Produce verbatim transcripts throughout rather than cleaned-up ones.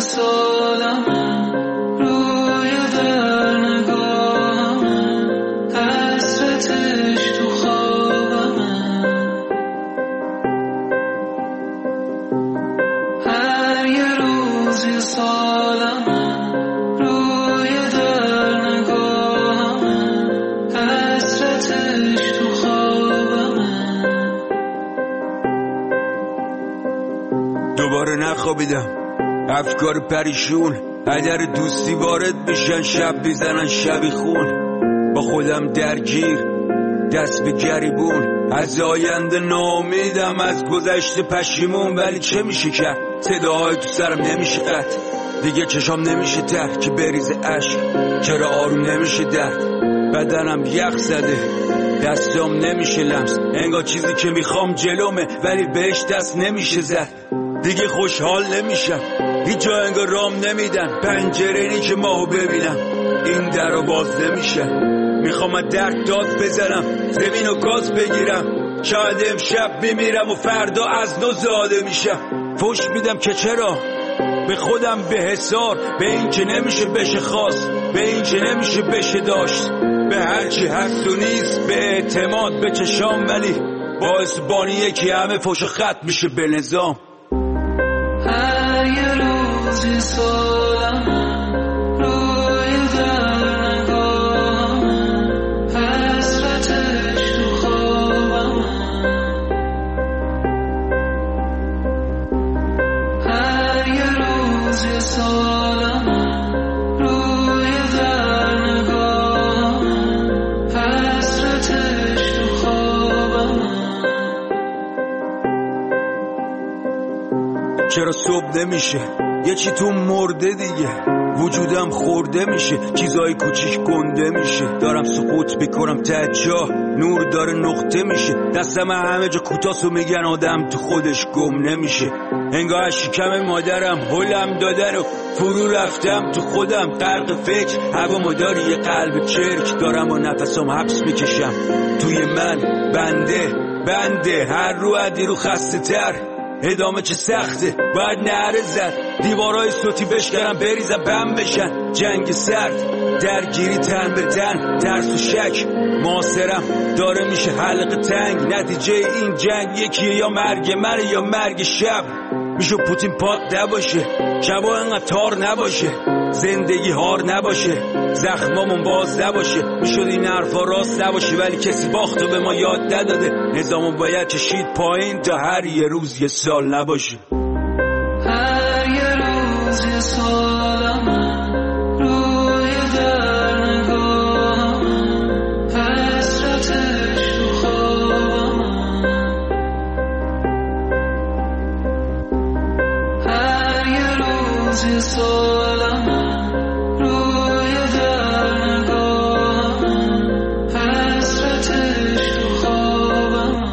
سالمه روی در نگاهمه حسرتش تو خوابمه هر یه روز یه سالمه روی در نگاهمه حسرتش تو خوابمه دوباره نخوابیدم افکار پریشون اگر دوستی وارد بشن شب بیزنن شبی خون با خودم درگیر دست به گریبون از آینده ناامیدم از گذشته پشیمون ولی چه میشه کرد صداهای تو سرم نمیشه قطع دیگه چشام نمیشه تر که بریزه عشق چرا آروم نمیشه درد بدنم یخ زده دستام نمیشه لمس انگار چیزی که میخوام جلومه ولی بهش دست نمیشه زد دیگه خوشحال نمیشم هیچ جا انگار رام نمیدن پنجره اینی که ماهو ببینم این در رو باز نمیشه میخوام از درد داد بزنم زمین و گاز بگیرم شاید امشب بمیرم و فردا از نو زاده میشم فوش میدم که چرا به خودم به حسار به این که نمیشه بشه خواست به این که نمیشه بشه داشت به هرچی هست و نیست به اعتماد به چشام ولی باعث بانیه که همه فوش خط میشه به نظام هر یه روزی سالمه روی در نگاهمه حسرتش تو خوابمه هر یه روزی سالمه روی در نگاهمه حسرتش تو خوابمه چرا صبح نمیشه یه چی تو مرده دیگه وجودم خورده میشه چیزای کوچیک گنده میشه دارم سقوط میکنم ته جا نور داره نقطه میشه دستم همه جا کوتاست و میگن آدم تو خودش گم نمیشه انگار شکم مادرم هلم دادن و فرو رفتم تو خودم غرق فکر هوا مداری یه قلب چرک دارم و نفسم حبس میکشم توی من بنده بنده هر رو عدی رو خسته تر ادامه چه سخته باید نعره زد دیوارای صوتی بشکنم بریزم بم بشن جنگ سرد درگیری تن به تن ترس و شک معاصرم داره میشه حلقه تنگ نتیجه این جنگ یکیه یا مرگ من یا مرگ شب میشه پوتین پاک نباشه شبا انقدر تار نباشه زندگی هار نباشه زخمامون باز نباشه میشد این حرفا راست نباشه ولی کسی باختو به ما یاد نداده نظامو باید کشید پایین تا هر یه روز یه سال نباشه هر یه روز یه سالمه روی در نگاهمه حسرتش تو خوابمه هر یه روز یه سالمه روی در نگاهمه حسرتش تو خوابمه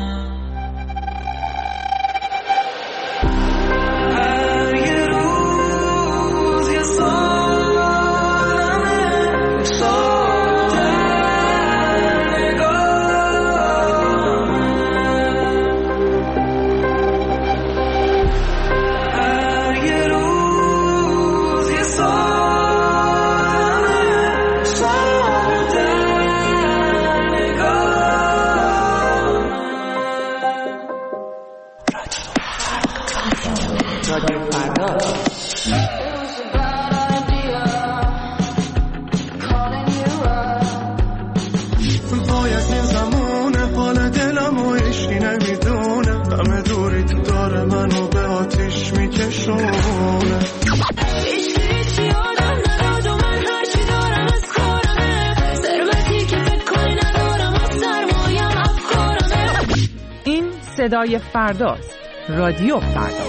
هر یه روز یه سالمه سال در نگاهمه هر یه روز یه سالمه سال در رادیو فردا باید این زمونه پال دلم و عشقی نمیدونه همه دوری تو داره منو به آتیش میکشونه هیچ هیچ یادم نداد و من هرچی دارم از کارمه ثروتی که فکر کنی ندارم از سرمایم افکارمه این صدای فرداست رادیو فردا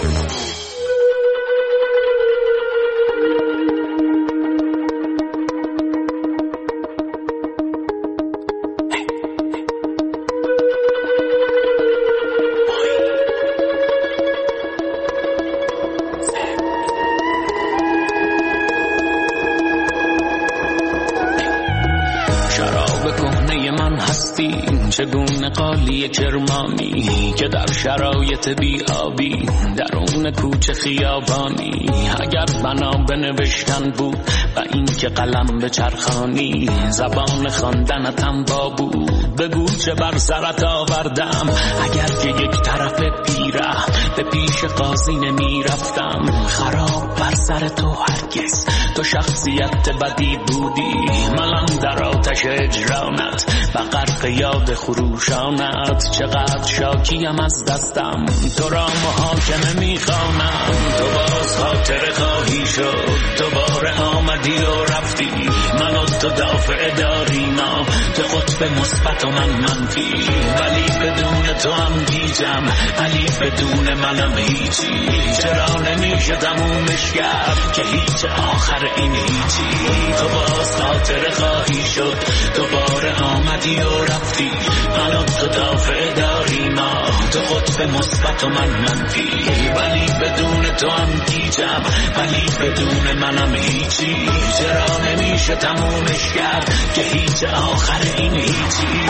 شراب خوب کهنه من هستی، چگونه قالی کرمانی که در شرایط بیابی درون کوچه خیابانی. اگر بنا بنوشتن بود و این که قلم به چرخانی، زبان خواندنتم با بود بگو چه بر سرت آوردم. اگر که یک طرف پیره به پیش قاضی نمی رفتم، خراب بر سر تو هرگز تو شخصیت بدی بودی. من در آتش اجرانت و غرق یاد خروشانت، چقدر شاکیم از دستم تو را محاکمه میخوانم. تو باز خاطر خواهی شد، دوباره آمدی و رفتی، من و تو دافع دارینا، تو قطب مثبت و من منفی. ولی بدون تو هم گیجم، ولی بدون منم هیچی. چرا نمیشه تمومش کرد که هیچ آخر این هیچی. تو باز خاطر خواهی شد، دوباره آمدی و رفتی، من و تو دافع دارینا، تو قطب مثبت و من منفی. ولی بدون تو هم گیجم، ولی بدون منم هیچی. چرا نمیشه تمومش کرد که هیچ آخر این هیچی.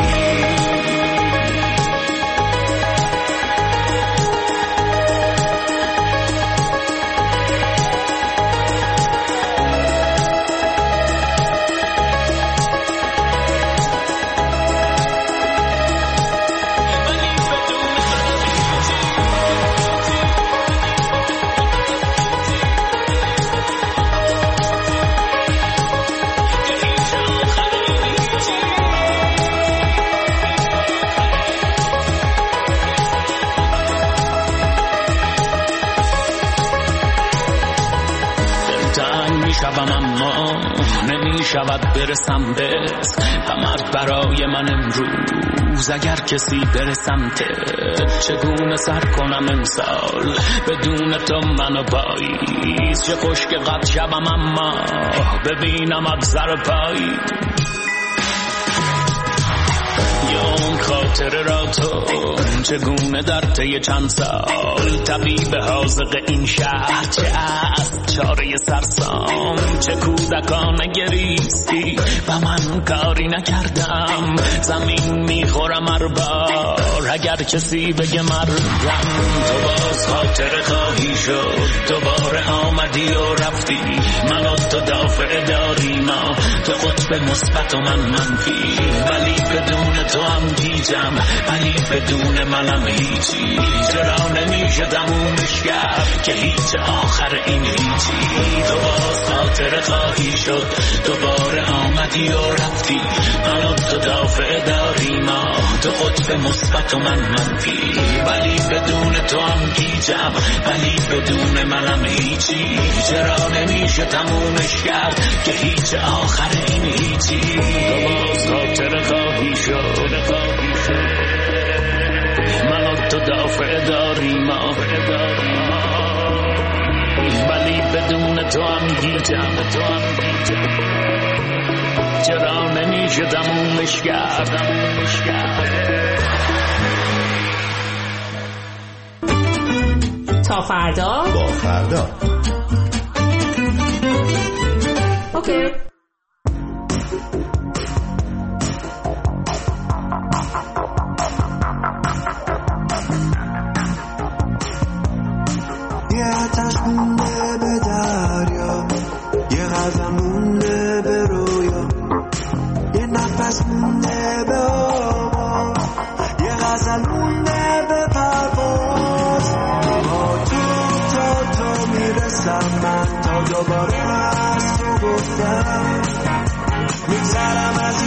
شود برسم بس مرد برای من امروز. اگر کسی برسم ته چگونه سر کنم امسال بدون تو منو پاییز. چه خوش که قد شبم اما ببینم ابزر پایی. اون خاطره را تو چگونه در طی چند سال طبیب حاذق این شهر، چه از چاره سرسام، چه کودکانه گریستی و من کاری نکردم. زمین میخورم هر بار اگر کسی بگه مردم. تو باز خاطره خواهی شد، دوباره آمدی و رفتی، من و تو دافع داریم، تو قطب مثبت و من منفی. ولی بدون تو هم گیجم، ولی بدون منم هیچی. چرا نمیشه تمومش کرد که هیچ آخر این هیچی. تو باز خاطره خواهی شد، دوباره آمدی و رفتی، من و تو دافع داریم، تو قطب مثبت و من منفی. ولی بدون تو هم گیجم، ولی بدون منم هیچی. چرا نمیشه تمومش کرد که هیچ آخر این هیچی. تو باز خاطره خواهی شد، من و تو دافع داریم، ولی بدون تو هم گیجم. چرا نمیشه تمومش کرد. تا فردا با فردا. اوکی. یه آتش مونده به دریا، یه غزل مونده به رویا، یه نفس مونده به آواز، یه غزل مونده به پرواز. با تو تا تو میرسم من، تا دوباره از تو گفتم میگذرم از